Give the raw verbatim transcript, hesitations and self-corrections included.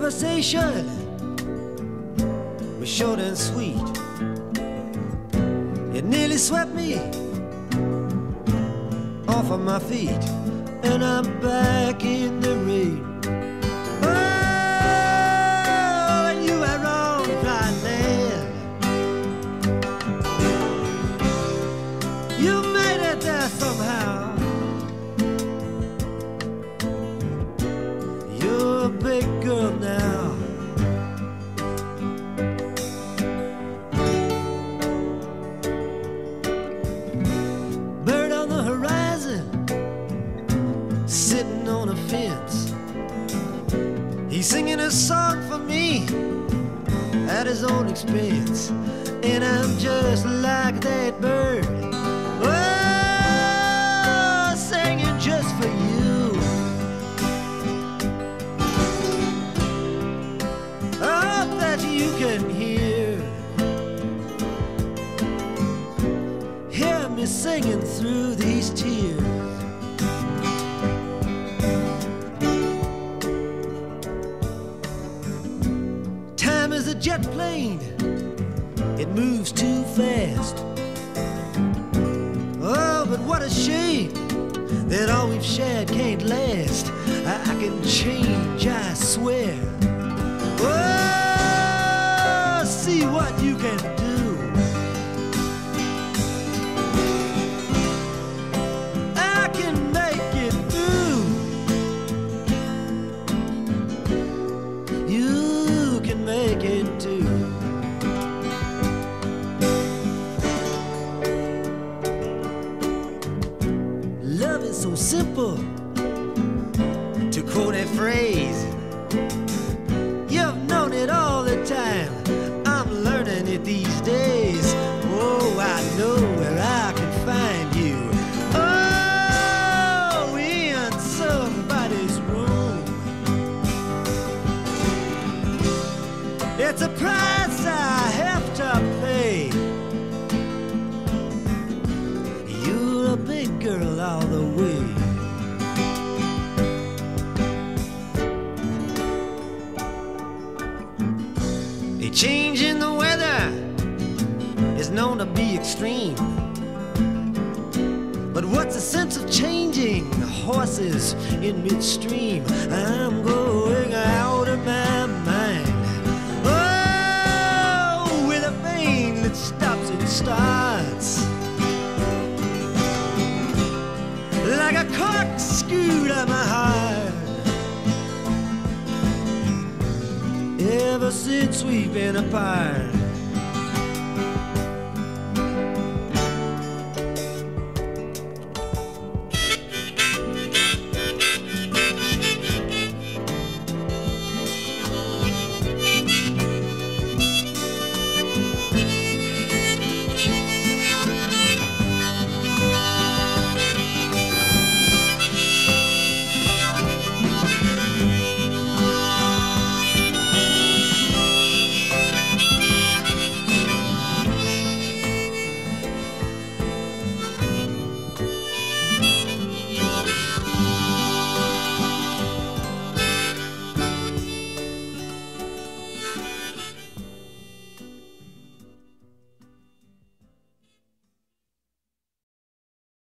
conversation was short and sweet. It nearly swept me off of my feet, and I'm back in the rain. Oh, and you were wrong, dry land. You made it there somehow. You're a big girl now. Bird on the horizon, sitting on a fence. He's singing a song for me at his own expense, and I'm just like that bird, oh, singing just for you. I hope that you can hear, hear me singing through these tears. Time is a jet plane, it moves too fast. Oh, but what a shame that all we've shared can't last. I, I can change, I swear. Oh, see what you can do. I can make it through. You can make it too. Love is so simple, to quote a phrase. You've known it all the time, I'm learning it these days. Oh, I know where I can find you. Oh, in somebody's room. It's a price I have to pay. You're a big girl all the way. A change in the weather is known to be extreme, but what's the sense of changing horses in midstream? I'm going out of my mind. Oh, with a vein that stops and starts, like a corkscrew to my heart. Ever since we've been apart,